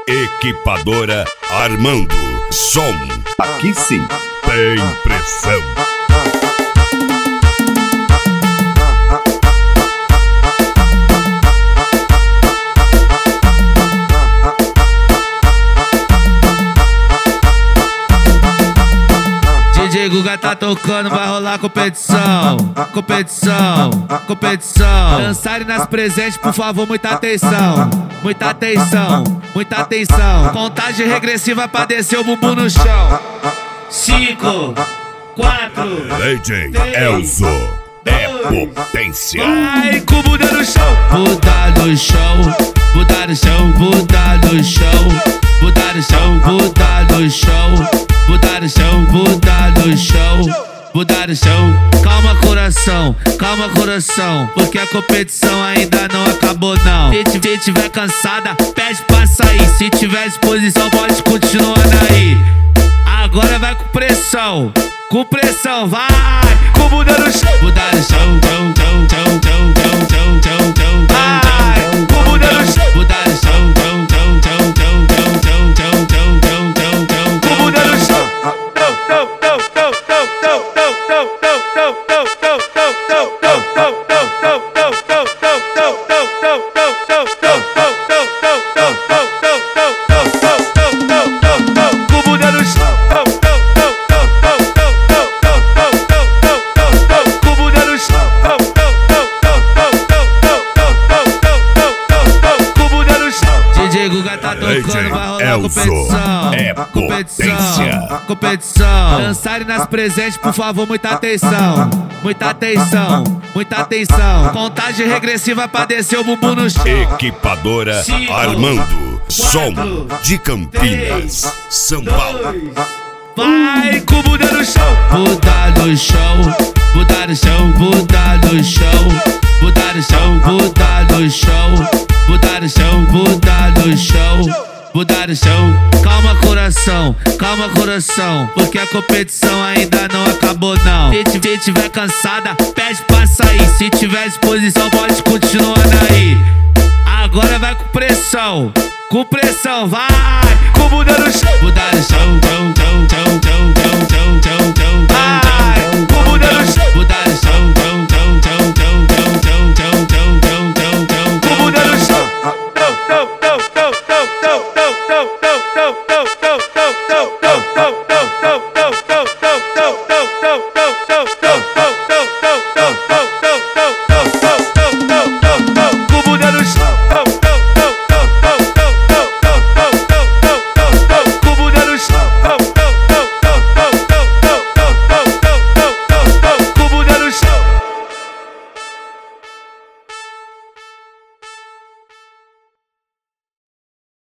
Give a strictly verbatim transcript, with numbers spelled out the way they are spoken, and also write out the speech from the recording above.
Equipadora Armando. Som. Aqui sim tem pressão. D J Guga tá tocando, vai rolar competição, competição, competição. Dançarem nas presentes, por favor, muita atenção, muita atenção, muita atenção. Contagem regressiva pra descer o bumbum no chão. Cinco, quatro, D J Elzo é potência. vai com o Buda no chão. Buda no chão, Buda no chão, Buda no chão, Buda no chão, Buda no chão, Buda no chão, Buda no chão, Buda no chão. Calma coração, calma coração, porque a competição ainda não acabou não. Se tiver, tiver cansada, pede pra sair. Se tiver disposição, pode continuar aí. Agora vai com pressão, com pressão, vai com Buda no chão. Buda no chão, chão, chão, chão, chão, chão, chão, chão, chão, vai com Buda no chão. Buda no chão, chão, chão, chão, chão, chão, chão, chão, chão, chão, chão, chão, com Buda no chão. D J Guga tá tocando, vai rolar competição, é competição, competição. Dançarem nas presentes, por favor, muita atenção, muita atenção, muita atenção. Contagem regressiva pra descer o bumbum no chão. Equipadora Cinco, Armando. Som quatro, de Campinas, três, São Paulo. vai com o Buda no chão. Buda no chão, Buda no chão, Buda no chão, Buda no chão, Buda no chão, Buda no chão, Buda no chão, Buda no chão. Calma coração, calma coração, porque a competição ainda não acabou não. Se tiver, tiver cansada, pede pra sair. Se tiver disposição, pode continuar aí. Agora vai com pressão, com pressão, vai com Buda no chão. Buda no chão, chão, chão, chão, chão, chão, chão, chão, chão, chão, vai com Buda no chão. Buda no chão.